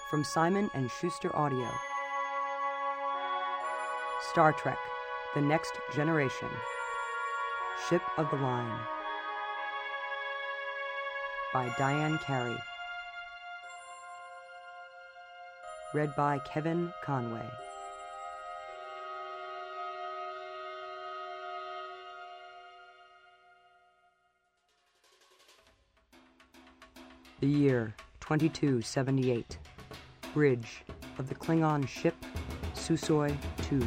From Simon & Schuster Audio. Star Trek: The Next Generation. Ship of the Line. By Diane Carey. Read by Kevin Conway. The year 2278. Bridge of the Klingon ship Susoi Tuj.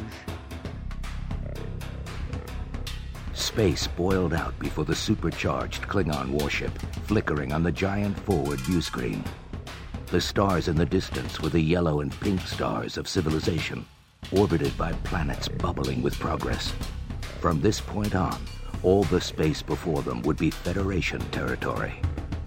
Space boiled out before the supercharged Klingon warship, flickering on the giant forward viewscreen. The stars in the distance were the yellow and pink stars of civilization, orbited by planets bubbling with progress. From this point on, all the space before them would be Federation territory.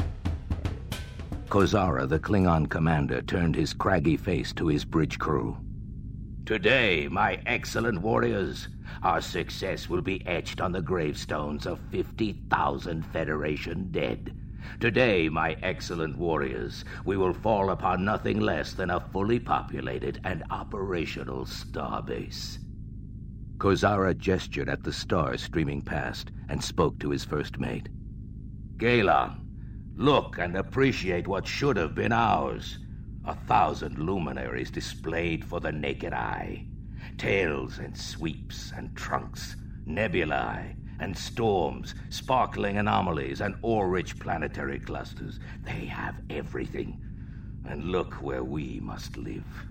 Kozara, the Klingon commander, turned his craggy face to his bridge crew. "Today, my excellent warriors, our success will be etched on the gravestones of 50,000 Federation dead. Today, my excellent warriors, we will fall upon nothing less than a fully populated and operational starbase." Kozara gestured at the stars streaming past and spoke to his first mate. "Galan, look and appreciate what should have been ours. 1,000 luminaries displayed for the naked eye. Tails and sweeps and trunks, nebulae and storms, sparkling anomalies and ore-rich planetary clusters. They have everything. And look where we must live."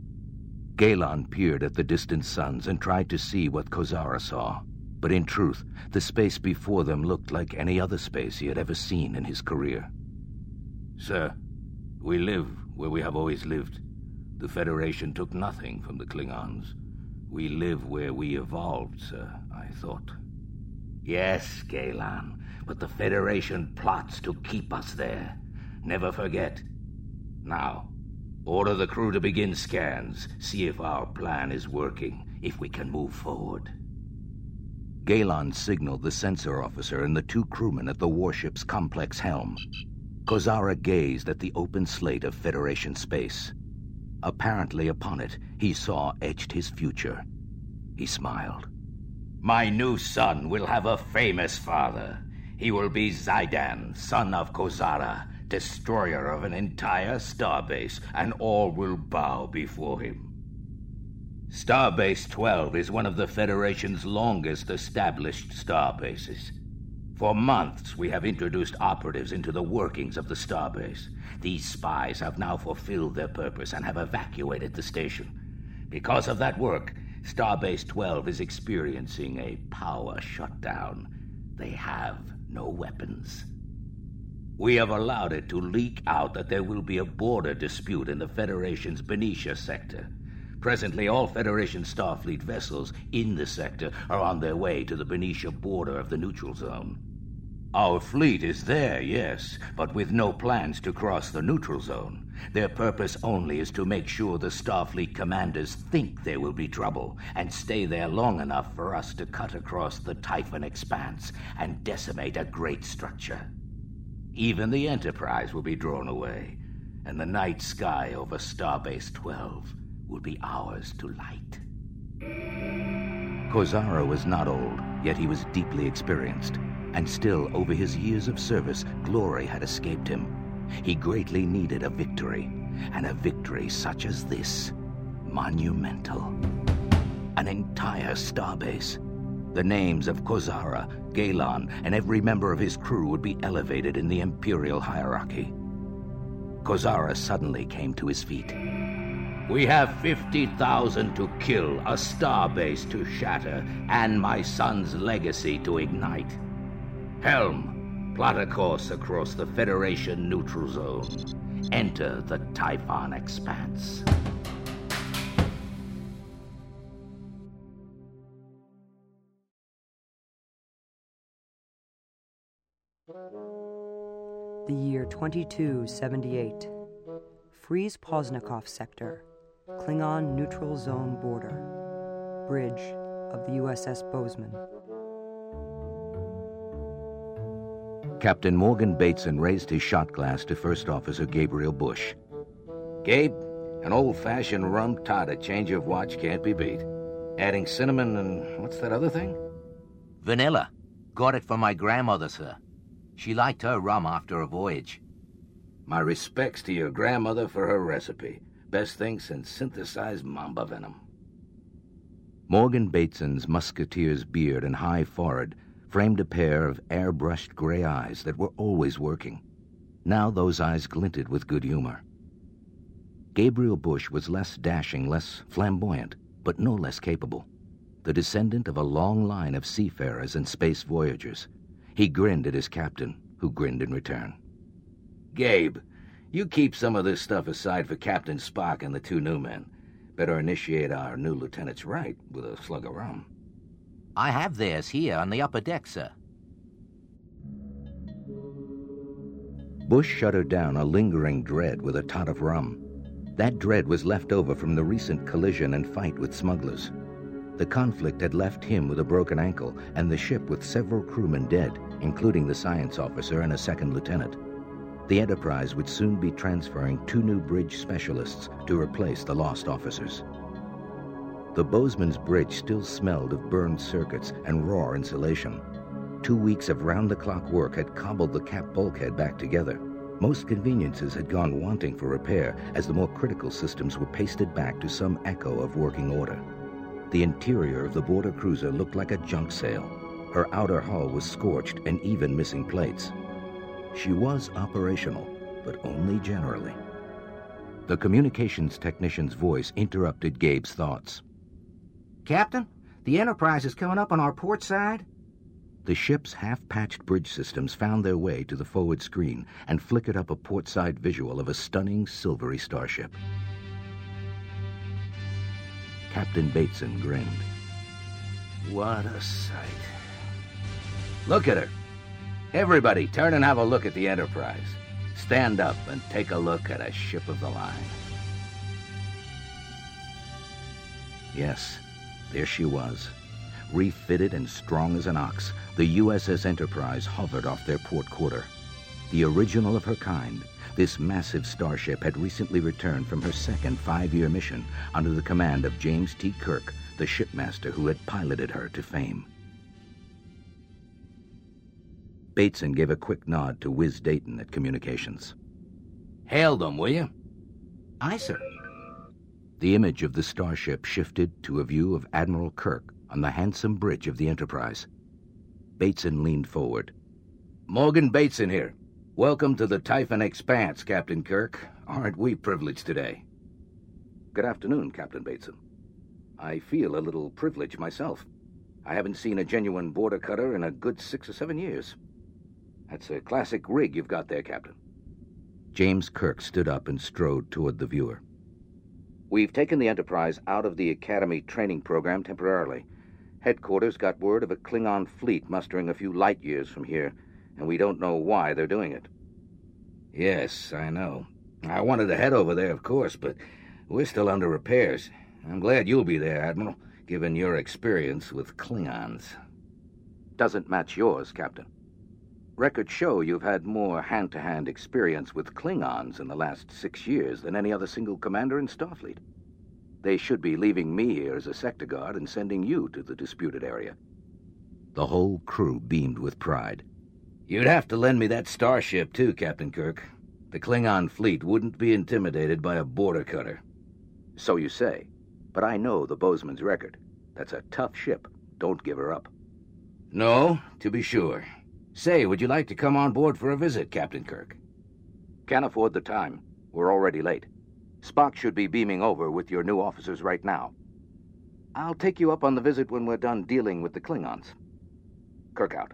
Galan peered at the distant suns and tried to see what Kozara saw. But in truth, the space before them looked like any other space he had ever seen in his career. "Sir, we live where we have always lived. The Federation took nothing from the Klingons. We live where we evolved, sir, I thought." "Yes, Galan, but the Federation plots to keep us there. Never forget. Now, order the crew to begin scans. See if our plan is working, if we can move forward." Galan signaled the sensor officer and the two crewmen at the warship's complex helm. Kozara gazed at the open slate of Federation space. Apparently upon it, he saw etched his future. He smiled. "My new son will have a famous father. He will be Zaidan, son of Kozara, destroyer of an entire starbase, and all will bow before him." Starbase 12 is one of the Federation's longest established starbases. For months, we have introduced operatives into the workings of the starbase. These spies have now fulfilled their purpose and have evacuated the station. Because of that work, Starbase 12 is experiencing a power shutdown. They have no weapons. We have allowed it to leak out that there will be a border dispute in the Federation's Benicia sector. Presently, all Federation Starfleet vessels in the sector are on their way to the Benicia border of the neutral zone. Our fleet is there, yes, but with no plans to cross the neutral zone. Their purpose only is to make sure the Starfleet commanders think there will be trouble and stay there long enough for us to cut across the Typhon expanse and decimate a great structure. Even the Enterprise will be drawn away, and the night sky over Starbase 12 will be ours to light. Kozara was not old, yet he was deeply experienced, and still, over his years of service, glory had escaped him. He greatly needed a victory, and a victory such as this, monumental. An entire starbase. The names of Kozara, Galan, and every member of his crew would be elevated in the Imperial hierarchy. Kozara suddenly came to his feet. "We have 50,000 to kill, a starbase to shatter, and my son's legacy to ignite. Helm, plot a course across the Federation neutral zone. Enter the Typhon expanse." The year 2278. Freeze-Poznikov sector. Klingon neutral zone border. Bridge of the USS Bozeman. Captain Morgan Bateson raised his shot glass to First Officer Gabriel Bush. "Gabe, An old-fashioned rum toddy change of watch can't be beat. Adding cinnamon and what's that other thing? Vanilla. Got it from my grandmother, sir. She liked her rum after a voyage. My respects to your grandmother for her recipe. Best thing since synthesized mamba venom. Morgan Bateson's musketeer's beard and high forehead framed a pair of airbrushed gray eyes that were always working. Now those eyes glinted with good humor. Gabriel Bush was less dashing, less flamboyant, but no less capable. The descendant of a long line of seafarers and space voyagers. He grinned at his captain, who grinned in return. Gabe, you keep some of this stuff aside for Captain Spock and the two new men. Better initiate our new lieutenant's right with a slug of rum. I have theirs here on the upper deck, sir. Bush shuddered down a lingering dread with a tot of rum. That dread was left over from the recent collision and fight with smugglers. The conflict had left him with a broken ankle and the ship with several crewmen dead, including the science officer and a second lieutenant. The Enterprise would soon be transferring 2 new bridge specialists to replace the lost officers. The Bozeman's bridge still smelled of burned circuits and raw insulation. 2 weeks of round-the-clock work had cobbled the cap bulkhead back together. Most conveniences had gone wanting for repair as the more critical systems were pasted back to some echo of working order. The interior of the border cruiser looked like a junk sale. Her outer hull was scorched and even missing plates. She was operational, but only generally. The communications technician's voice interrupted Gabe's thoughts. Captain, the Enterprise is coming up on our port side. The ship's half-patched bridge systems found their way to the forward screen and flickered up a portside visual of a stunning silvery starship. Captain Bateson grinned. What a sight. Look at her. Everybody, turn and have a look at the Enterprise. Stand up and take a look at a ship of the line. Yes, there she was. Refitted and strong as an ox, the USS Enterprise hovered off their port quarter. The original of her kind, this massive starship had recently returned from her second 5-year mission under the command of James T. Kirk, the shipmaster who had piloted her to fame. Bateson gave a quick nod to Wiz Dayton at communications. Hail them, will you? Aye, sir. The image of the starship shifted to a view of Admiral Kirk on the handsome bridge of the Enterprise. Bateson leaned forward. Morgan Bateson here. Welcome to the Typhon Expanse, Captain Kirk. Aren't we privileged today? Good afternoon, Captain Bateson. I feel a little privileged myself. I haven't seen a genuine border cutter in a good 6 or 7 years. That's a classic rig you've got there, Captain. James Kirk stood up and strode toward the viewer. We've taken the Enterprise out of the Academy training program temporarily. Headquarters got word of a Klingon fleet mustering a few light years from here, and we don't know why they're doing it. Yes, I know. I wanted to head over there, of course, but we're still under repairs. I'm glad you'll be there, Admiral, given your experience with Klingons. Doesn't match yours, Captain. Records show you've had more hand-to-hand experience with Klingons in the last 6 years than any other single commander in Starfleet. They should be leaving me here as a sector guard and sending you to the disputed area. The whole crew beamed with pride. You'd have to lend me that starship, too, Captain Kirk. The Klingon fleet wouldn't be intimidated by a border cutter. So you say, but I know the Bozeman's record. That's a tough ship. Don't give her up. No, to be sure. Say, would you like to come on board for a visit, Captain Kirk? Can't afford the time. We're already late. Spock should be beaming over with your new officers right now. I'll take you up on the visit when we're done dealing with the Klingons. Kirk out.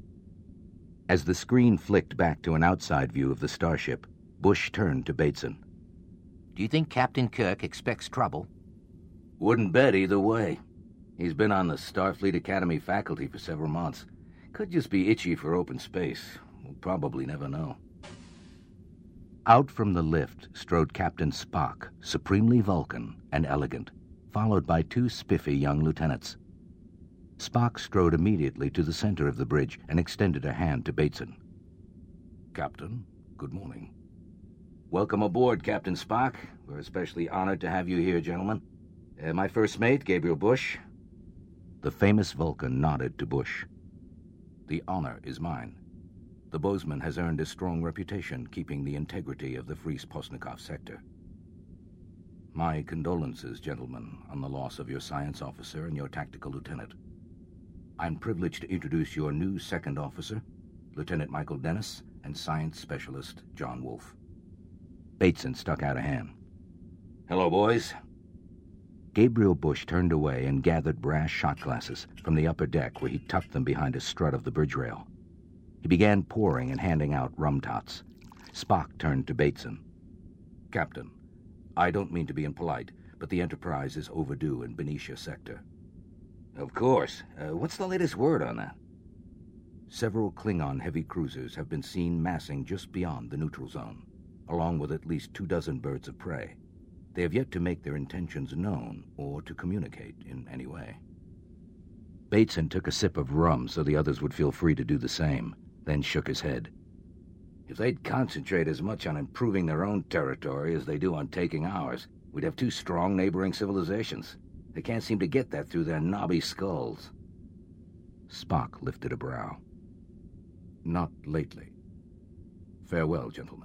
As the screen flicked back to an outside view of the starship, Bush turned to Bateson. Do you think Captain Kirk expects trouble? Wouldn't bet either way. He's been on the Starfleet Academy faculty for several months. Could just be itchy for open space. We'll probably never know. Out from the lift strode Captain Spock, supremely Vulcan and elegant, followed by 2 spiffy young lieutenants. Spock strode immediately to the center of the bridge and extended a hand to Bateson. Captain, good morning. Welcome aboard, Captain Spock. We're especially honored to have you here, gentlemen. My first mate, Gabriel Bush. The famous Vulcan nodded to Bush. The honor is mine. The Bozeman has earned a strong reputation keeping the integrity of the Freeze-Postnikov sector. My condolences, gentlemen, on the loss of your science officer and your tactical lieutenant. I'm privileged to introduce your new second officer, Lieutenant Michael Dennis, and science specialist John Wolfe. Bateson stuck out a hand. Hello, boys. Gabriel Bush turned away and gathered brass shot glasses from the upper deck where he tucked them behind a strut of the bridge rail. He began pouring and handing out rum tots. Spock turned to Bateson. Captain, I don't mean to be impolite, but the Enterprise is overdue in Benicia sector. Of course. What's the latest word on that? Several Klingon heavy cruisers have been seen massing just beyond the neutral zone, along with at least 24 birds of prey. They have yet to make their intentions known or to communicate in any way. Bateson took a sip of rum so the others would feel free to do the same, then shook his head. If they'd concentrate as much on improving their own territory as they do on taking ours, we'd have two strong neighboring civilizations. They can't seem to get that through their knobby skulls. Spock lifted a brow. Not lately. Farewell, gentlemen.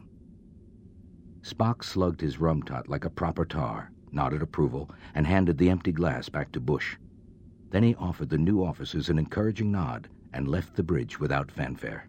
Spock slugged his rum tot like a proper tar, nodded approval, and handed the empty glass back to Bush. Then he offered the new officers an encouraging nod and left the bridge without fanfare.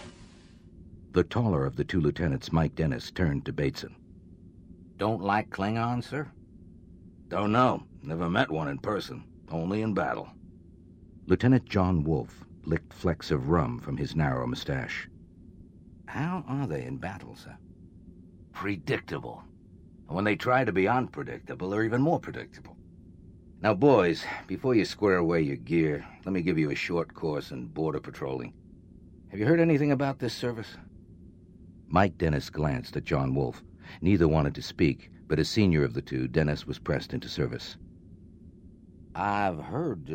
The taller of the two lieutenants, Mike Dennis, turned to Bateson. Don't like Klingons, sir? Don't know. Never met one in person. Only in battle. Lieutenant John Wolfe licked flecks of rum from his narrow mustache. How are they in battle, sir? Predictable. And when they try to be unpredictable, they're even more predictable. Now, boys, before you square away your gear, let me give you a short course in border patrolling. Have you heard anything about this service? Mike Dennis glanced at John Wolfe. Neither wanted to speak, but as senior of the two, Dennis was pressed into service. I've heard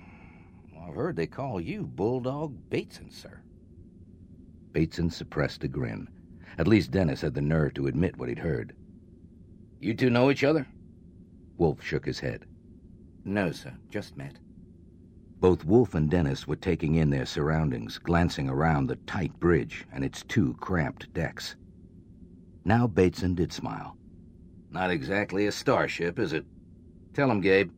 they call you Bulldog Bateson, sir. Bateson suppressed a grin. At least Dennis had the nerve to admit what he'd heard. You two know each other? Wolfe shook his head. No, sir. Just met. Both Wolfe and Dennis were taking in their surroundings, glancing around the tight bridge and its two cramped decks. Now Bateson did smile. Not exactly a starship, is it? Tell him, Gabe.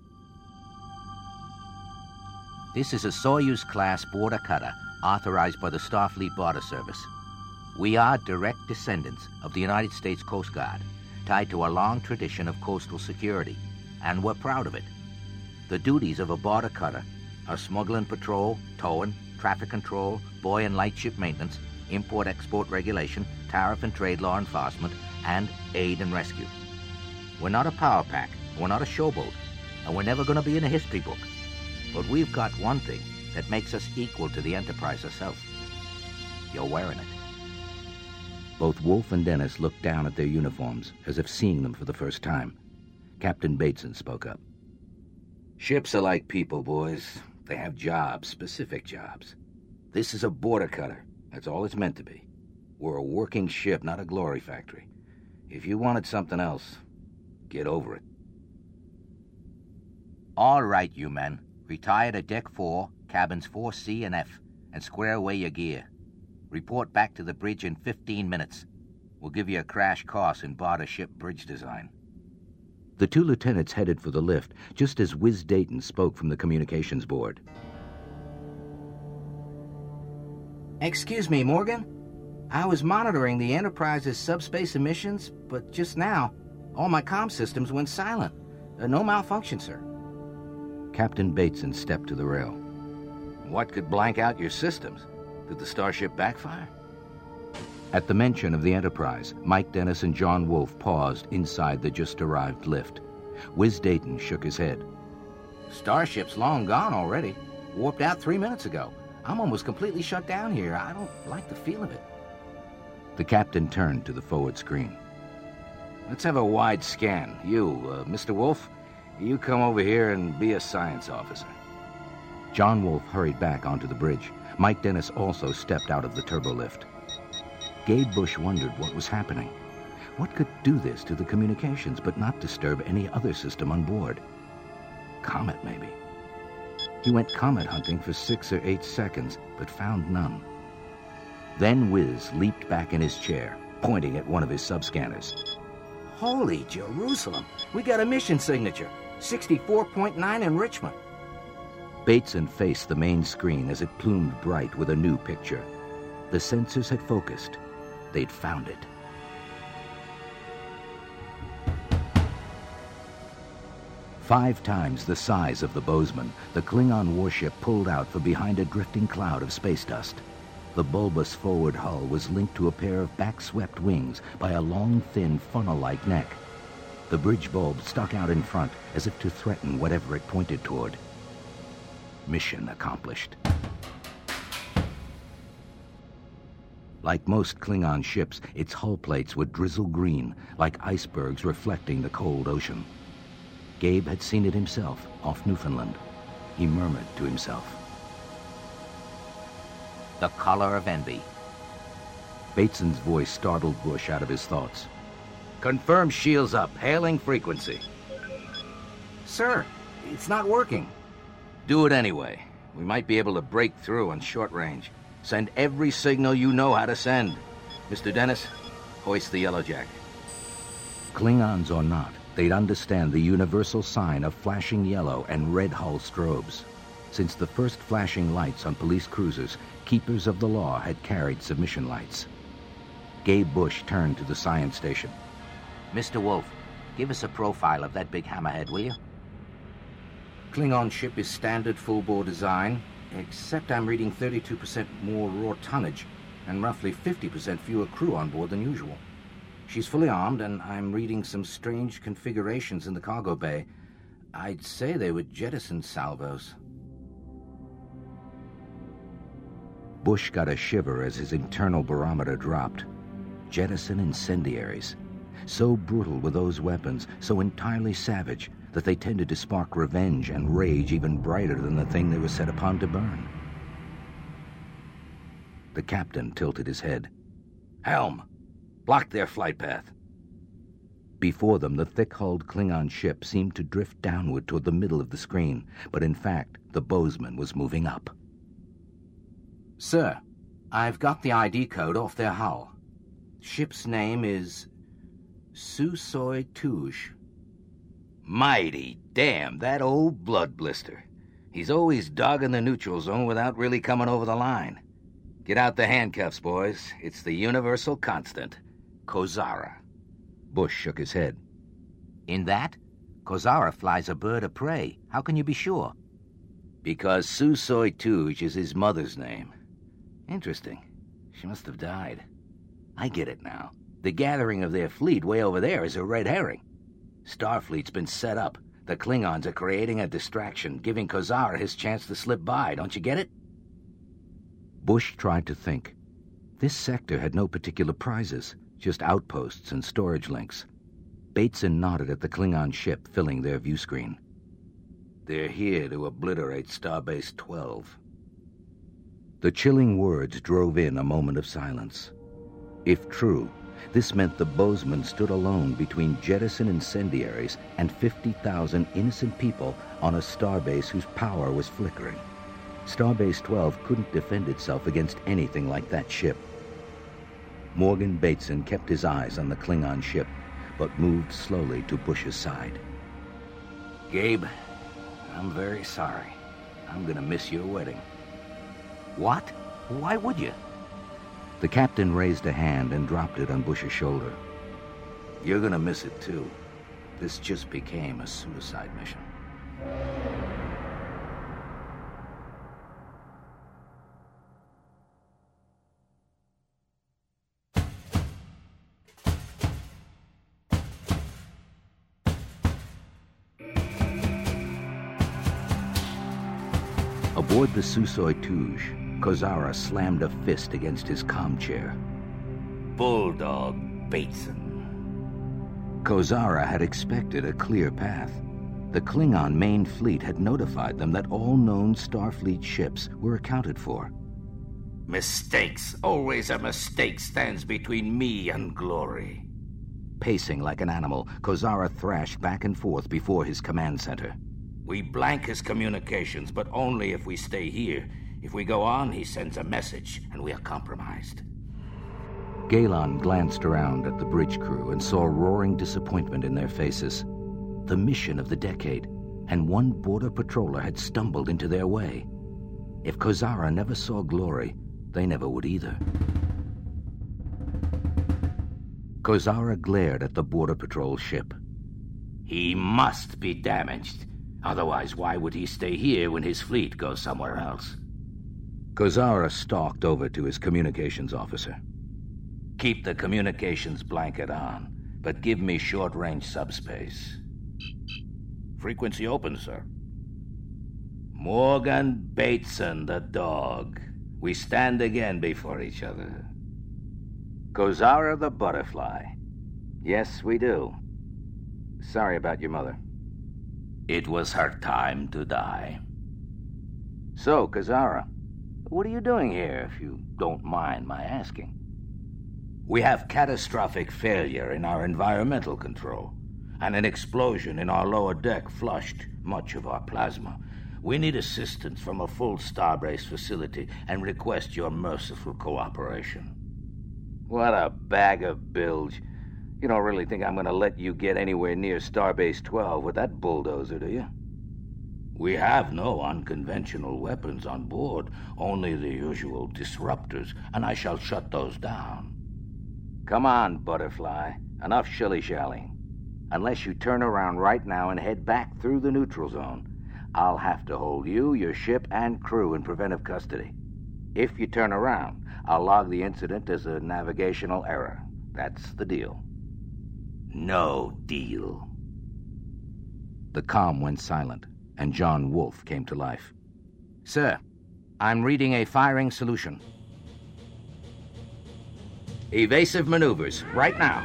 This is a Soyuz-class border cutter authorized by the Starfleet Border Service. We are direct descendants of the United States Coast Guard, tied to a long tradition of coastal security, and we're proud of it. The duties of a border cutter are smuggling patrol, towing, traffic control, buoy and lightship maintenance, import-export regulation, tariff and trade law enforcement, and aid and rescue. We're not a power pack, we're not a showboat, and we're never going to be in a history book. But we've got one thing that makes us equal to the Enterprise herself. You're wearing it. Both Wolfe and Dennis looked down at their uniforms, as if seeing them for the first time. Captain Bateson spoke up. Ships are like people, boys. They have jobs, specific jobs. This is a border cutter. That's all it's meant to be. We're a working ship, not a glory factory. If you wanted something else, get over it. All right, you men. Retire to Deck 4, cabins 4C and F, and square away your gear. Report back to the bridge in 15 minutes. We'll give you a crash course in border ship bridge design. The two lieutenants headed for the lift, just as Wiz Dayton spoke from the communications board. Excuse me, Morgan? I was monitoring the Enterprise's subspace emissions, but just now, all my comm systems went silent. No malfunction, sir. Captain Bateson stepped to the rail. What could blank out your systems? Did the starship backfire? At the mention of the Enterprise, Mike Dennis and John Wolfe paused inside the just-arrived lift. Wiz Dayton shook his head. Starship's long gone already. Warped out 3 minutes ago. I'm almost completely shut down here. I don't like the feel of it. The captain turned to the forward screen. Let's have a wide scan. You, Mr. Wolfe, you come over here and be a science officer. John Wolfe hurried back onto the bridge. Mike Dennis also stepped out of the turbolift. Gabe Bush wondered what was happening. What could do this to the communications but not disturb any other system on board? Comet, maybe. He went comet hunting for 6 or 8 seconds, but found none. Then Wiz leaped back in his chair, pointing at one of his subscanners. Holy Jerusalem! We got a mission signature. 64.9 enrichment. Bateson faced the main screen as it plumed bright with a new picture. The sensors had focused. They'd found it. Five times the size of the Bozeman, the Klingon warship pulled out from behind a drifting cloud of space dust. The bulbous forward hull was linked to a pair of back-swept wings by a long, thin, funnel-like neck. The bridge bulb stuck out in front as if to threaten whatever it pointed toward. Mission accomplished. Like most Klingon ships, its hull plates would drizzle green, like icebergs reflecting the cold ocean. Gabe had seen it himself, off Newfoundland. He murmured to himself. The color of envy. Bateson's voice startled Bush out of his thoughts. Confirm shields up. Hailing frequency. Sir, it's not working. Do it anyway. We might be able to break through on short range. Send every signal you know how to send. Mr. Dennis, hoist the Yellowjack. Klingons or not, they'd understand the universal sign of flashing yellow and red hull strobes. Since the first flashing lights on police cruisers, keepers of the law had carried submission lights. Gabe Bush turned to the science station. Mr. Wolf, give us a profile of that big hammerhead, will you? Klingon ship is standard full-bore design, except I'm reading 32% more raw tonnage and roughly 50% fewer crew on board than usual. She's fully armed, and I'm reading some strange configurations in the cargo bay. I'd say they were jettison salvos. Bush got a shiver as his internal barometer dropped. Jettison incendiaries. So brutal were those weapons, so entirely savage, that they tended to spark revenge and rage even brighter than the thing they were set upon to burn. The captain tilted his head. Helm! Block their flight path. Before them, the thick-hulled Klingon ship seemed to drift downward toward the middle of the screen, but in fact, the Bozeman was moving up. Sir, I've got the ID code off their hull. Ship's name is Susoi Touge. Mighty damn, that old blood blister. He's always dogging the neutral zone without really coming over the line. Get out the handcuffs, boys. It's the universal constant. Kozara. Bush shook his head. In that, Kozara flies a bird of prey. How can you be sure? Because Susoi Touge is his mother's name. Interesting. She must have died. I get it now. The gathering of their fleet way over there is a red herring. Starfleet's been set up. The Klingons are creating a distraction, giving Kozara his chance to slip by. Don't you get it? Bush tried to think. This sector had no particular prizes, just outposts and storage links. Bateson nodded at the Klingon ship filling their view screen. They're here to obliterate Starbase 12. The chilling words drove in a moment of silence. If true, this meant the Bozeman stood alone between jettison incendiaries and 50,000 innocent people on a starbase whose power was flickering. Starbase 12 couldn't defend itself against anything like that ship. Morgan Bateson kept his eyes on the Klingon ship, but moved slowly to Bush's side. Gabe, I'm very sorry. I'm gonna miss your wedding. What? Why would you? The captain raised a hand and dropped it on Bush's shoulder. You're gonna miss it too. This just became a suicide mission. Aboard the Susoi Touge, Kozara slammed a fist against his comm chair. Bulldog Bateson. Kozara had expected a clear path. The Klingon main fleet had notified them that all known Starfleet ships were accounted for. Mistakes. Always a mistake stands between me and glory. pacing like an animal, Kozara thrashed back and forth before his command center. We blank his communications, but only if we stay here. If we go on, he sends a message, and we are compromised. Galen glanced around at the bridge crew and saw roaring disappointment in their faces. The mission of the decade, and one border patroller had stumbled into their way. If Kozara never saw glory, they never would either. Kozara glared at the border patrol ship. He must be damaged. Otherwise, why would he stay here when his fleet goes somewhere else? Kozara stalked over to his communications officer. Keep the communications blanket on, but give me short-range subspace. Frequency open, sir. Morgan Bateson, the dog. We stand again before each other. Kozara the butterfly. Yes, we do. Sorry about your mother. It was her time to die. So, Kozara, what are you doing here, if you don't mind my asking? We have catastrophic failure in our environmental control, and an explosion in our lower deck flushed much of our plasma. We need assistance from a full Starbase facility and request your merciful cooperation. What a bag of bilge. You don't really think I'm going to let you get anywhere near Starbase 12 with that bulldozer, do you? We have no unconventional weapons on board, only the usual disruptors, and I shall shut those down. Come on, Butterfly. Enough shilly-shallying. Unless you turn around right now and head back through the neutral zone, I'll have to hold you, your ship, and crew in preventive custody. If you turn around, I'll log the incident as a navigational error. That's the deal. No deal. The comm went silent, and John Wolfe came to life. Sir, I'm reading a firing solution. Evasive maneuvers, right now.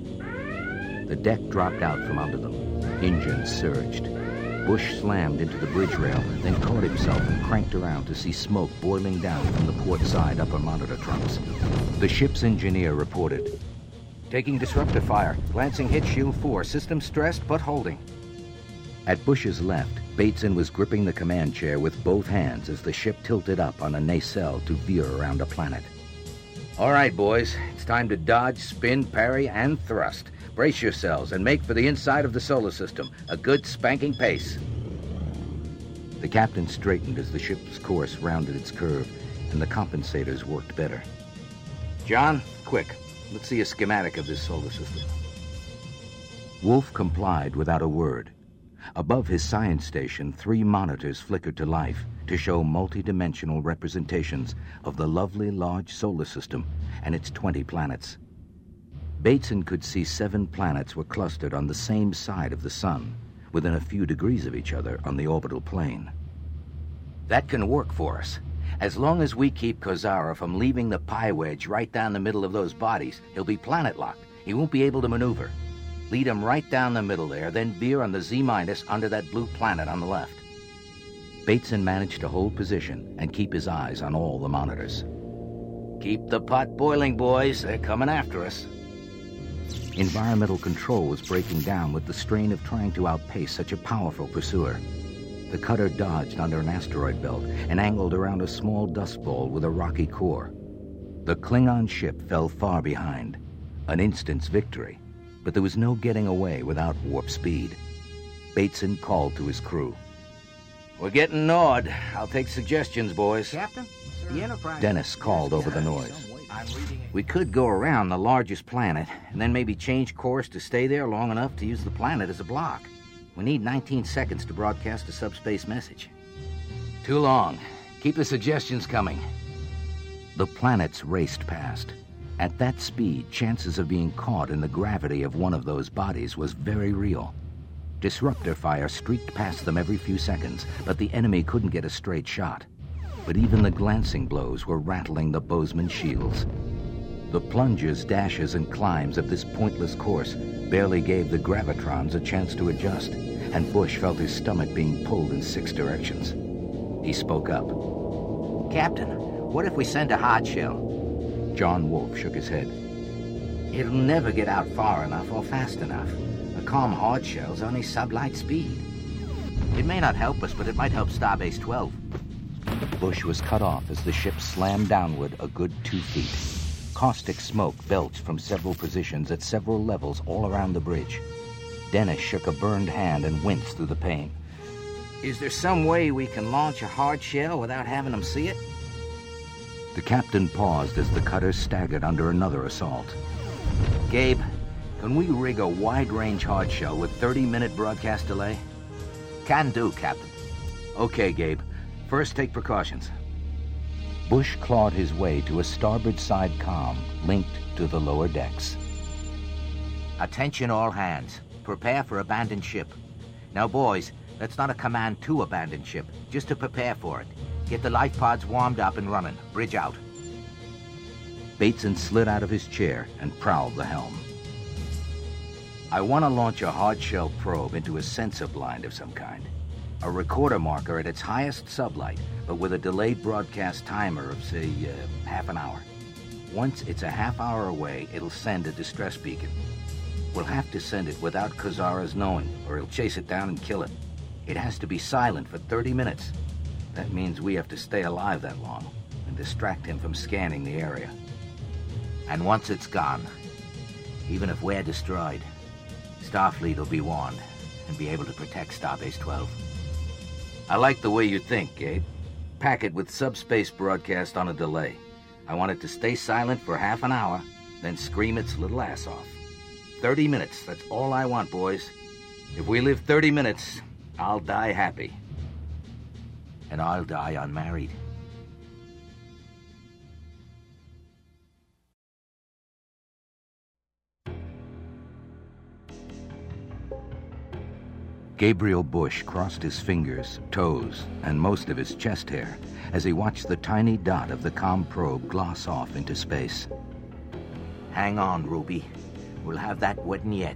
The deck dropped out from under them. Engines surged. Bush slammed into the bridge rail, then caught himself and cranked around to see smoke boiling down from the port side upper monitor trunks. The ship's engineer reported. Taking disruptor fire. Glancing hit shield 4. System stressed, but holding. At Bush's left, Bateson was gripping the command chair with both hands as the ship tilted up on a nacelle to veer around a planet. All right, boys. It's time to dodge, spin, parry, and thrust. Brace yourselves and make for the inside of the solar system. A good spanking pace. The captain straightened as the ship's course rounded its curve, and the compensators worked better. John, quick. Let's see a schematic of this solar system. Wolfe complied without a word. Above his science station, 3 monitors flickered to life to show multi-dimensional representations of the lovely large solar system and its 20 planets. Bateson could see 7 planets were clustered on the same side of the sun, within a few degrees of each other on the orbital plane. That can work for us. As long as we keep Kozara from leaving the pie wedge right down the middle of those bodies, he'll be planet-locked. He won't be able to maneuver. Lead him right down the middle there, then veer on the Z- under that blue planet on the left. Bateson managed to hold position and keep his eyes on all the monitors. Keep the pot boiling, boys. They're coming after us. Environmental control was breaking down with the strain of trying to outpace such a powerful pursuer. The cutter dodged under an asteroid belt and angled around a small dust ball with a rocky core. The Klingon ship fell far behind. An instant's victory, but there was no getting away without warp speed. Bateson called to his crew. We're getting gnawed. I'll take suggestions, boys. Captain, the Enterprise... Dennis called over the noise. We could go around the largest planet, and then maybe change course to stay there long enough to use the planet as a block. We need 19 seconds to broadcast a subspace message. Too long. Keep the suggestions coming. The planets raced past. At that speed, chances of being caught in the gravity of one of those bodies was very real. Disruptor fire streaked past them every few seconds, but the enemy couldn't get a straight shot. But even the glancing blows were rattling the Bozeman shields. The plunges, dashes, and climbs of this pointless course barely gave the gravitrons a chance to adjust, and Bush felt his stomach being pulled in 6 directions. He spoke up. Captain, what if we send a hard shell? John Wolfe shook his head. It'll never get out far enough or fast enough. A calm hard shell's only sublight speed. It may not help us, but it might help Starbase 12. Bush was cut off as the ship slammed downward a good 2 feet. Caustic smoke belched from several positions at several levels all around the bridge. Dennis shook a burned hand and winced through the pain. Is there some way we can launch a hard shell without having them see it? The captain paused as the cutter staggered under another assault. Gabe, can we rig a wide-range hard shell with 30-minute broadcast delay? Can do, Captain. Okay, Gabe. First, take precautions. Bush clawed his way to a starboard side comm linked to the lower decks. Attention all hands. Prepare for abandoned ship. Now, boys, that's not a command to abandon ship, just to prepare for it. Get the life pods warmed up and running. Bridge out. Bateson slid out of his chair and prowled the helm. I want to launch a hard-shell probe into a sensor blind of some kind. A recorder marker at its highest sublight, but with a delayed broadcast timer of, say, half an hour. Once it's a half hour away, it'll send a distress beacon. We'll have to send it without Kazara's knowing, or he'll chase it down and kill it. It has to be silent for 30 minutes. That means we have to stay alive that long and distract him from scanning the area. And once it's gone, even if we're destroyed, Starfleet will be warned and be able to protect Starbase 12. I like the way you think, Gabe. Pack it with subspace broadcast on a delay. I want it to stay silent for half an hour, then scream its little ass off. 30 minutes, that's all I want, boys. If we live 30 minutes, I'll die happy. And I'll die unmarried. Gabriel Bush crossed his fingers, toes, and most of his chest hair as he watched the tiny dot of the comm probe gloss off into space. Hang on, Ruby. We'll have that wedding yet.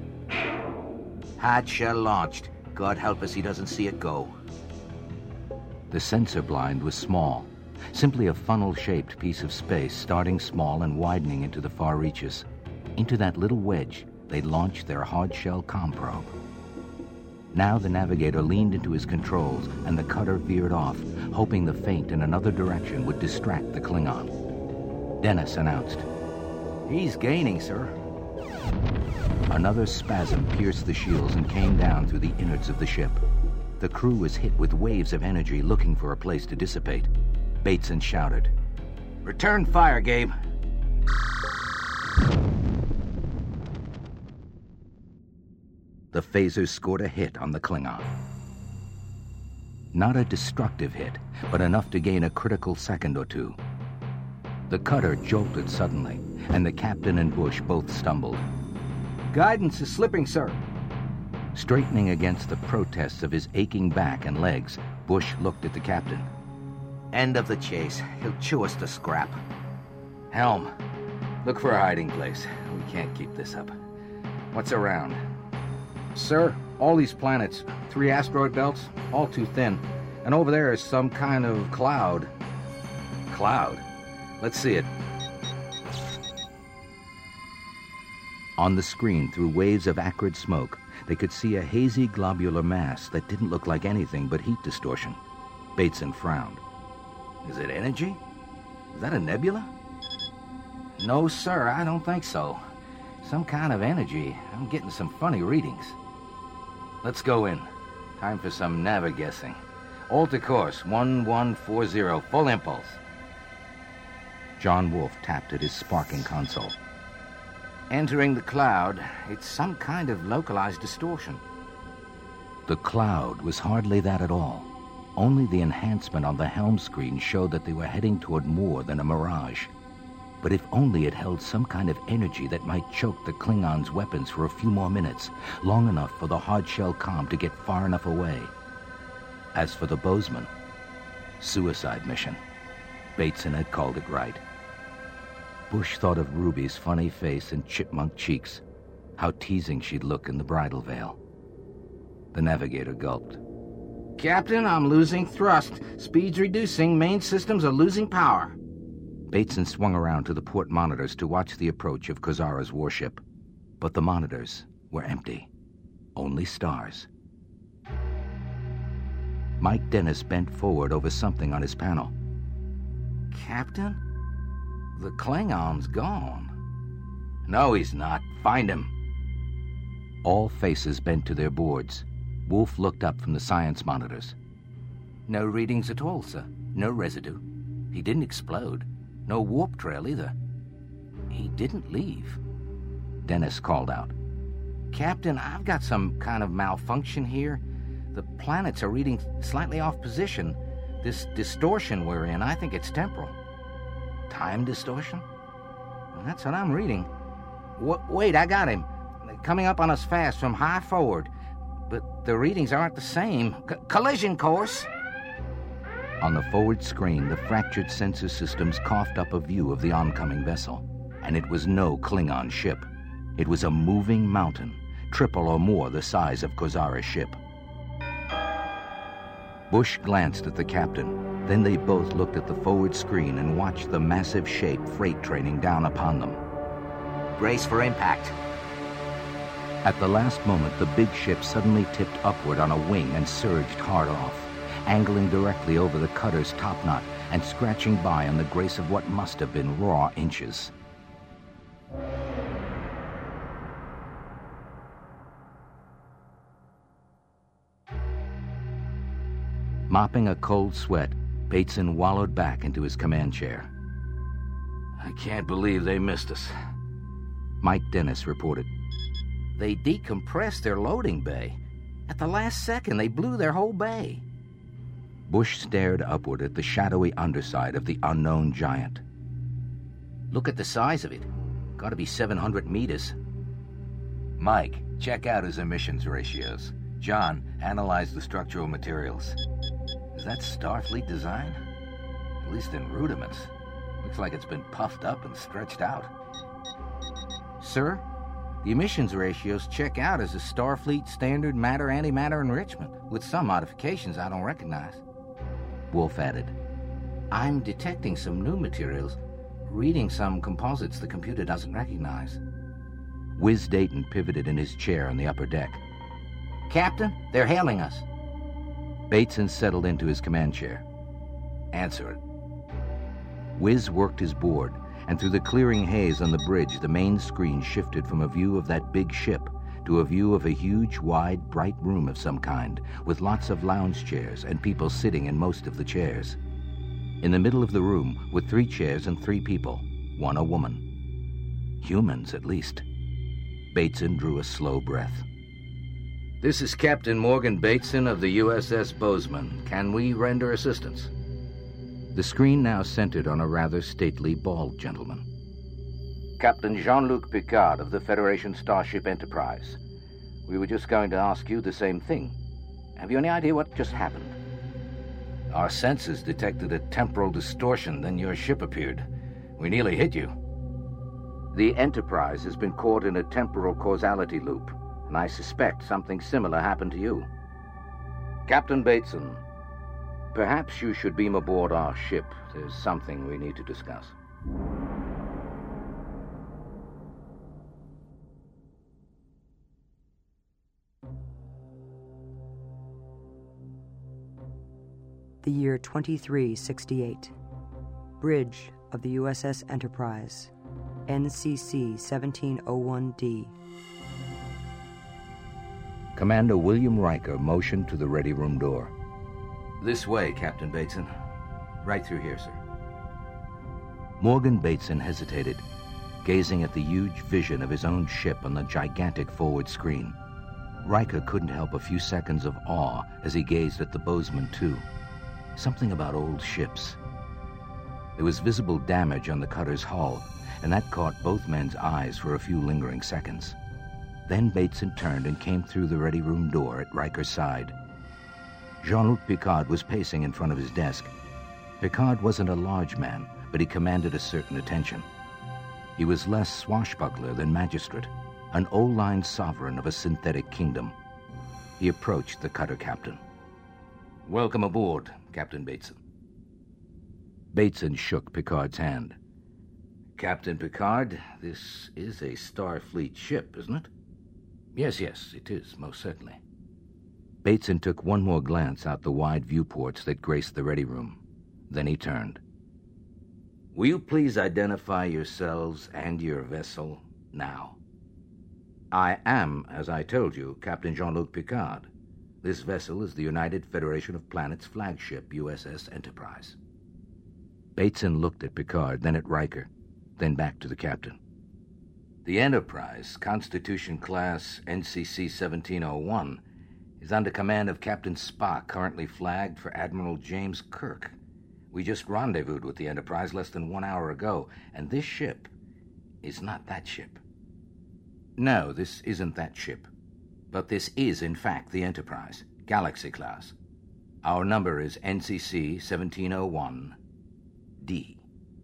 Hard shell launched. God help us he doesn't see it go. The sensor blind was small, simply a funnel-shaped piece of space starting small and widening into the far reaches. Into that little wedge, they launched their hard-shell comm probe. Now the navigator leaned into his controls, and the cutter veered off, hoping the feint in another direction would distract the Klingon. Dennis announced, "He's gaining, sir." Another spasm pierced the shields and came down through the innards of the ship. The crew was hit with waves of energy looking for a place to dissipate. Bateson shouted, "Return fire, Gabe." The phaser scored a hit on the Klingon. Not a destructive hit, but enough to gain a critical second or two. The cutter jolted suddenly, and the captain and Bush both stumbled. Guidance is slipping, sir. Straightening against the protests of his aching back and legs, Bush looked at the captain. End of the chase. He'll chew us to scrap. Helm, look for a hiding place. We can't keep this up. What's around? Sir, all these planets, 3 asteroid belts, all too thin. And over there is some kind of cloud. Cloud? Let's see it. On the screen, through waves of acrid smoke, they could see a hazy globular mass that didn't look like anything but heat distortion. Bateson frowned. Is it energy? Is that a nebula? No, sir, I don't think so. Some kind of energy. I'm getting some funny readings. Let's go in. Time for some navigating. Alter course, 1140, full impulse. John Wolfe tapped at his sparking console. Entering the cloud, it's some kind of localized distortion. The cloud was hardly that at all. Only the enhancement on the helm screen showed that they were heading toward more than a mirage. But if only it held some kind of energy that might choke the Klingons' weapons for a few more minutes, long enough for the hard-shell comm to get far enough away. As for the Bozeman, suicide mission. Bateson had called it right. Bush thought of Ruby's funny face and chipmunk cheeks, how teasing she'd look in the bridal veil. The navigator gulped. Captain, I'm losing thrust. Speed's reducing. Main systems are losing power. Bateson swung around to the port monitors to watch the approach of Kozara's warship. But the monitors were empty. Only stars. Mike Dennis bent forward over something on his panel. Captain? The Klingon's gone. No, he's not. Find him. All faces bent to their boards. Wolf looked up from the science monitors. No readings at all, sir. No residue. He didn't explode. No warp trail either. He didn't leave. Dennis called out. Captain, I've got some kind of malfunction here. The planets are reading slightly off position. This distortion we're in, I think it's temporal. Time distortion? Well, that's what I'm reading. Wait, I got him. Coming up on us fast from high forward. But the readings aren't the same. Collision course! On the forward screen, the fractured sensor systems coughed up a view of the oncoming vessel. And it was no Klingon ship. It was a moving mountain, triple or more the size of Kozara's ship. Bush glanced at the captain. Then they both looked at the forward screen and watched the massive shape freight training down upon them. Brace for impact. At the last moment, the big ship suddenly tipped upward on a wing and surged hard off, angling directly over the cutter's topknot and scratching by on the grace of what must have been raw inches. Mopping a cold sweat, Bateson wallowed back into his command chair. I can't believe they missed us. Mike Dennis reported. They decompressed their loading bay. At the last second, they blew their whole bay. Bush stared upward at the shadowy underside of the unknown giant. Look at the size of it. Gotta be 700 meters. Mike, check out his emissions ratios. John, analyze the structural materials. Is that Starfleet design? At least in rudiments. Looks like it's been puffed up and stretched out. Sir, the emissions ratios check out as a Starfleet standard matter-antimatter enrichment, with some modifications I don't recognize. Wolf added. I'm detecting some new materials, reading some composites the computer doesn't recognize. Wiz Dayton pivoted in his chair on the upper deck. Captain, they're hailing us. Bateson settled into his command chair. Answer it. Wiz worked his board, and through the clearing haze on the bridge, the main screen shifted from a view of that big ship to a view of a huge, wide, bright room of some kind, with lots of lounge chairs and people sitting in most of the chairs. In the middle of the room were 3 chairs and 3 people, one a woman. Humans, at least. Bateson drew a slow breath. This is Captain Morgan Bateson of the USS Bozeman. Can we render assistance? The screen now centered on a rather stately, bald gentleman. Captain Jean-Luc Picard of the Federation Starship Enterprise. We were just going to ask you the same thing. Have you any idea what just happened? Our sensors detected a temporal distortion, then your ship appeared. We nearly hit you. The Enterprise has been caught in a temporal causality loop, and I suspect something similar happened to you. Captain Bateson, perhaps you should beam aboard our ship. There's something we need to discuss. The year 2368. Bridge of the USS Enterprise. NCC 1701D. Commander William Riker motioned to the ready room door. This way, Captain Bateson. Right through here, sir. Morgan Bateson hesitated, gazing at the huge vision of his own ship on the gigantic forward screen. Riker couldn't help a few seconds of awe as he gazed at the Bozeman, too. Something about old ships. There was visible damage on the cutter's hull, and that caught both men's eyes for a few lingering seconds. Then Bateson turned and came through the ready room door at Riker's side. Jean-Luc Picard was pacing in front of his desk. Picard wasn't a large man, but he commanded a certain attention. He was less swashbuckler than magistrate, an old-line sovereign of a synthetic kingdom. He approached the cutter captain. Welcome aboard, Captain Bateson. Bateson shook Picard's hand. Captain Picard, this is a Starfleet ship, isn't it? Yes, it is, most certainly. Bateson took one more glance out the wide viewports that graced the ready room. Then he turned. Will you please identify yourselves and your vessel now? I am, as I told you, Captain Jean-Luc Picard. This vessel is the United Federation of Planets flagship, USS Enterprise. Bateson looked at Picard, then at Riker, then back to the captain. The Enterprise, Constitution Class NCC 1701, is under command of Captain Spock, currently flagged for Admiral James Kirk. We just rendezvoused with the Enterprise less than 1 hour ago, and this ship is not that ship. No, this isn't that ship. But this is, in fact, the Enterprise, Galaxy Class. Our number is NCC 1701-D.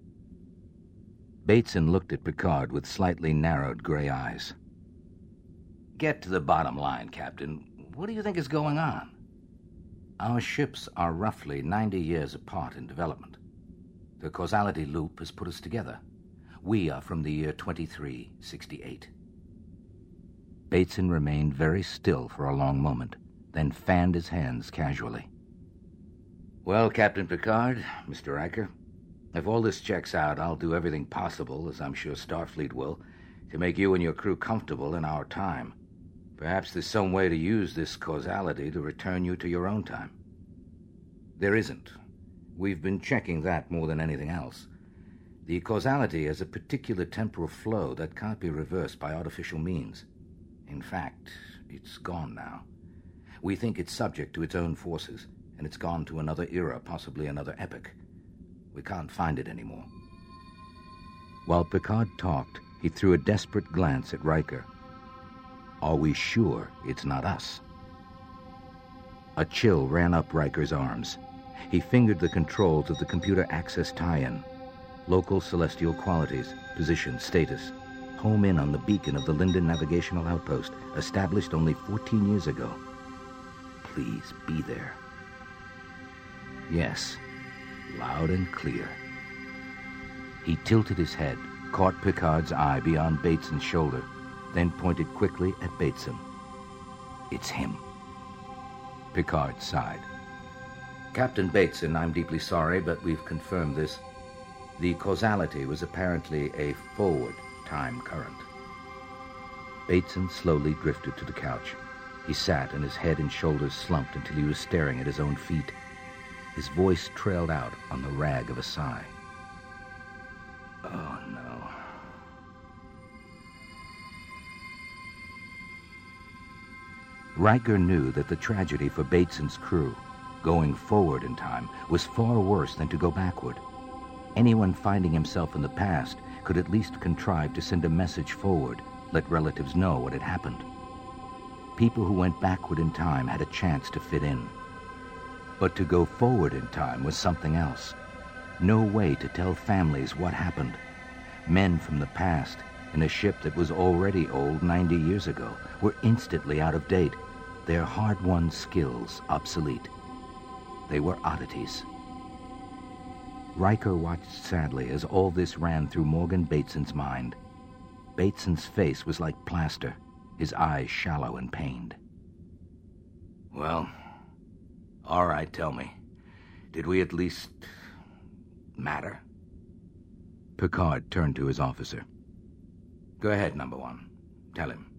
Bateson looked at Picard with slightly narrowed gray eyes. Get to the bottom line, Captain. What do you think is going on? Our ships are roughly 90 years apart in development. The causality loop has put us together. We are from the year 2368. Bateson remained very still for a long moment, then fanned his hands casually. Well, Captain Picard, Mr. Riker, if all this checks out, I'll do everything possible, as I'm sure Starfleet will, to make you and your crew comfortable in our time. Perhaps there's some way to use this causality to return you to your own time. There isn't. We've been checking that more than anything else. The causality has a particular temporal flow that can't be reversed by artificial means. In fact, it's gone now. We think it's subject to its own forces, and it's gone to another era, possibly another epoch. We can't find it anymore. While Picard talked, he threw a desperate glance at Riker. Are we sure it's not us? A chill ran up Riker's arms. He fingered the controls of the computer access tie-in. Local celestial qualities, position, status. Home in on the beacon of the Linden Navigational Outpost, established only 14 years ago. Please be there. Yes, loud and clear. He tilted his head, caught Picard's eye beyond Bateson's shoulder, then pointed quickly at Bateson. It's him. Picard sighed. Captain Bateson, I'm deeply sorry, but we've confirmed this. The causality was apparently a forward time current. Bateson slowly drifted to the couch. He sat, and his head and shoulders slumped until he was staring at his own feet. His voice trailed out on the rag of a sigh. Oh, no. Riker knew that the tragedy for Bateson's crew, going forward in time, was far worse than to go backward. Anyone finding himself in the past could at least contrive to send a message forward, let relatives know what had happened. People who went backward in time had a chance to fit in. But to go forward in time was something else. No way to tell families what happened. Men from the past, in a ship that was already old 90 years ago, were instantly out of date, their hard-won skills obsolete. They were oddities. Riker watched sadly as all this ran through Morgan Bateson's mind. Bateson's face was like plaster, his eyes shallow and pained. Well, all right, tell me. Did we at least matter? Picard turned to his officer. Go ahead, number one. Tell him.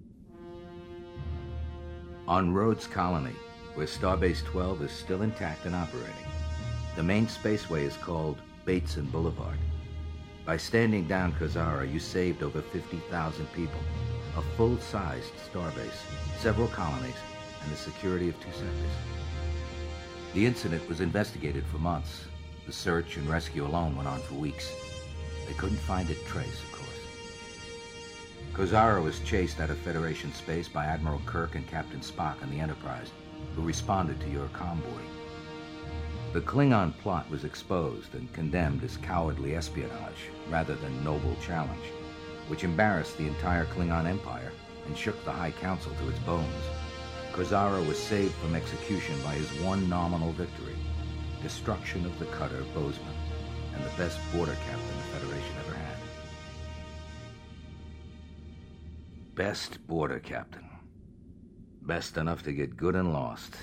On Rhodes Colony, where Starbase 12 is still intact and operating, the main spaceway is called Bateson Boulevard. By standing down Kazara, you saved over 50,000 people, a full-sized starbase, several colonies, and the security of 2 sectors. The incident was investigated for months. The search and rescue alone went on for weeks. They couldn't find a trace, of course. Kazara was chased out of Federation space by Admiral Kirk and Captain Spock on the Enterprise, who responded to your convoy. The Klingon plot was exposed and condemned as cowardly espionage rather than noble challenge, which embarrassed the entire Klingon Empire and shook the High Council to its bones. Kazara was saved from execution by his one nominal victory, destruction of the cutter Bozeman, and the best border captain the Federation ever had. best border captain. Best enough to get good and lost.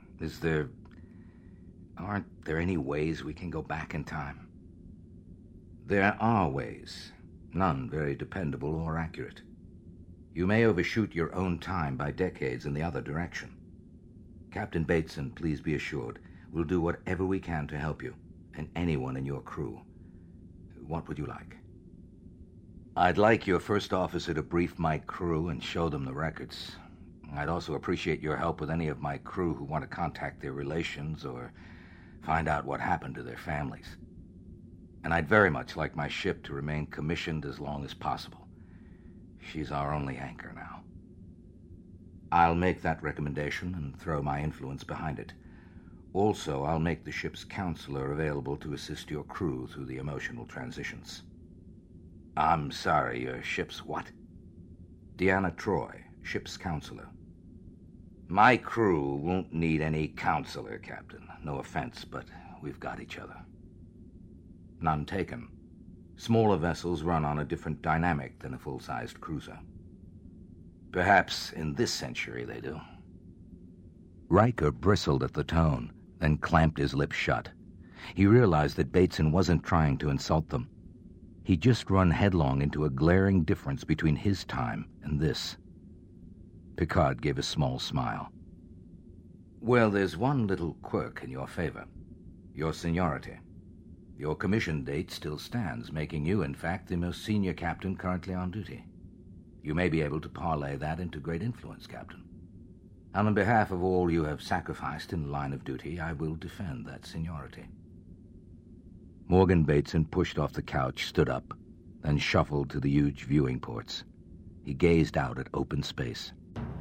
Aren't there any ways we can go back in time? There are ways, none very dependable or accurate. You may overshoot your own time by decades in the other direction. Captain Bateson, please be assured, we'll do whatever we can to help you, and anyone in your crew. What would you like? I'd like your first officer to brief my crew and show them the records. I'd also appreciate your help with any of my crew who want to contact their relations or find out what happened to their families. And I'd very much like my ship to remain commissioned as long as possible. She's our only anchor now. I'll make that recommendation and throw my influence behind it. Also, I'll make the ship's counselor available to assist your crew through the emotional transitions. I'm sorry, your ship's what? Deanna Troi, ship's counselor. My crew won't need any counselor, Captain. No offense, but we've got each other. None taken. Smaller vessels run on a different dynamic than a full-sized cruiser. Perhaps in this century they do. Riker bristled at the tone, then clamped his lips shut. He realized that Bateson wasn't trying to insult them. He'd just run headlong into a glaring difference between his time and this. Picard gave a small smile. Well, there's one little quirk in your favor. Your seniority. Your commission date still stands, making you, in fact, the most senior captain currently on duty. You may be able to parlay that into great influence, Captain. And on behalf of all you have sacrificed in the line of duty, I will defend that seniority. Morgan Bateson pushed off the couch, stood up, then shuffled to the huge viewing ports. He gazed out at open space.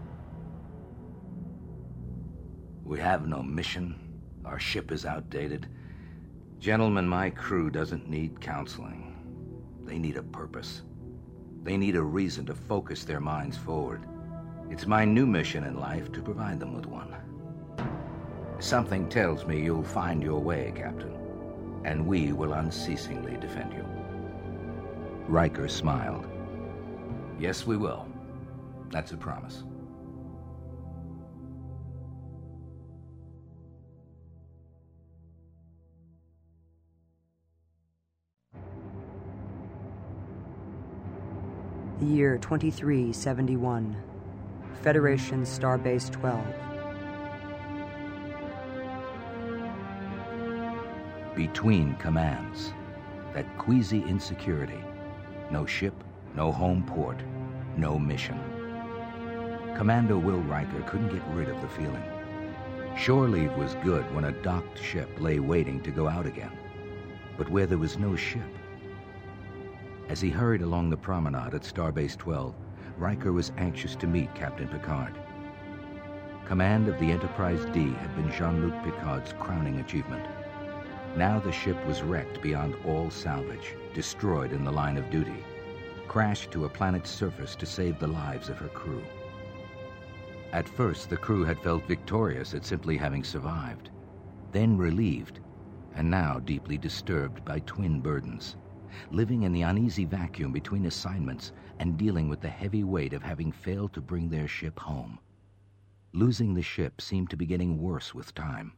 We have no mission. Our ship is outdated. Gentlemen, my crew doesn't need counseling. They need a purpose. They need a reason to focus their minds forward. It's my new mission in life to provide them with one. Something tells me you'll find your way, Captain, and we will unceasingly defend you. Riker smiled. Yes, we will. That's a promise. The year 2371. Federation Starbase 12. Between commands. That queasy insecurity. No ship, no home port, no mission. Commander Will Riker couldn't get rid of the feeling. Shore leave was good when a docked ship lay waiting to go out again. But where there was no ship. As he hurried along the promenade at Starbase 12, Riker was anxious to meet Captain Picard. Command of the Enterprise D had been Jean-Luc Picard's crowning achievement. Now the ship was wrecked beyond all salvage, destroyed in the line of duty, crashed to a planet's surface to save the lives of her crew. At first, the crew had felt victorious at simply having survived, then relieved, and now deeply disturbed by twin burdens, living in the uneasy vacuum between assignments and dealing with the heavy weight of having failed to bring their ship home. Losing the ship seemed to be getting worse with time.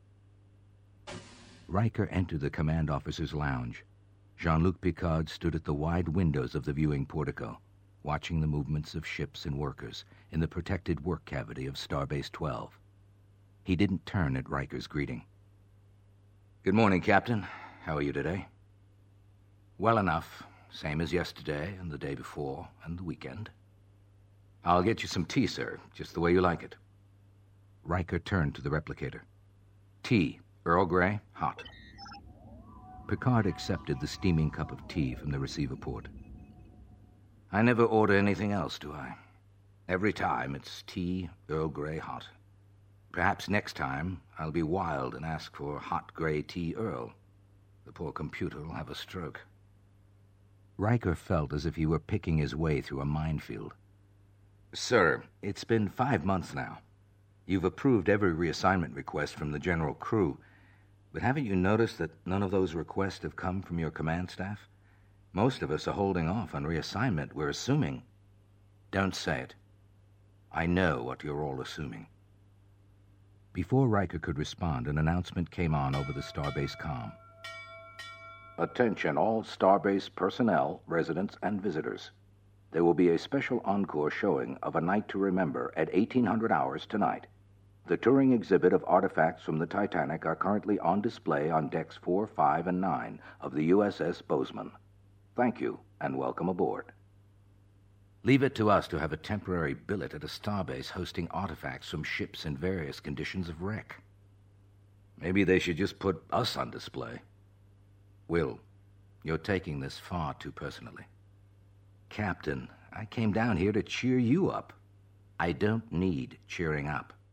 Riker entered the command officer's lounge. Jean-Luc Picard stood at the wide windows of the viewing portico, watching the movements of ships and workers in the protected work cavity of Starbase 12. He didn't turn at Riker's greeting. Good morning, Captain. How are you today? Well enough. Same as yesterday and the day before and the weekend. I'll get you some tea, sir, just the way you like it. Riker turned to the replicator. Tea, Earl Grey, hot. Picard accepted the steaming cup of tea from the receiver port. I never order anything else, do I? Every time it's tea, Earl Grey, hot. Perhaps next time I'll be wild and ask for hot grey tea Earl. The poor computer will have a stroke. Riker felt as if he were picking his way through a minefield. Sir, it's been 5 months now. You've approved every reassignment request from the general crew, but haven't you noticed that none of those requests have come from your command staff? Most of us are holding off on reassignment, we're assuming. Don't say it. I know what you're all assuming. Before Riker could respond, an announcement came on over the Starbase comm. Attention all Starbase personnel, residents, and visitors. There will be a special encore showing of A Night to Remember at 1800 hours tonight. The touring exhibit of artifacts from the Titanic are currently on display on decks 4, 5, and 9 of the USS Bozeman. Thank you, and welcome aboard. Leave it to us to have a temporary billet at a starbase hosting artifacts from ships in various conditions of wreck. Maybe they should just put us on display. Will, you're taking this far too personally. Captain, I came down here to cheer you up. I don't need cheering up.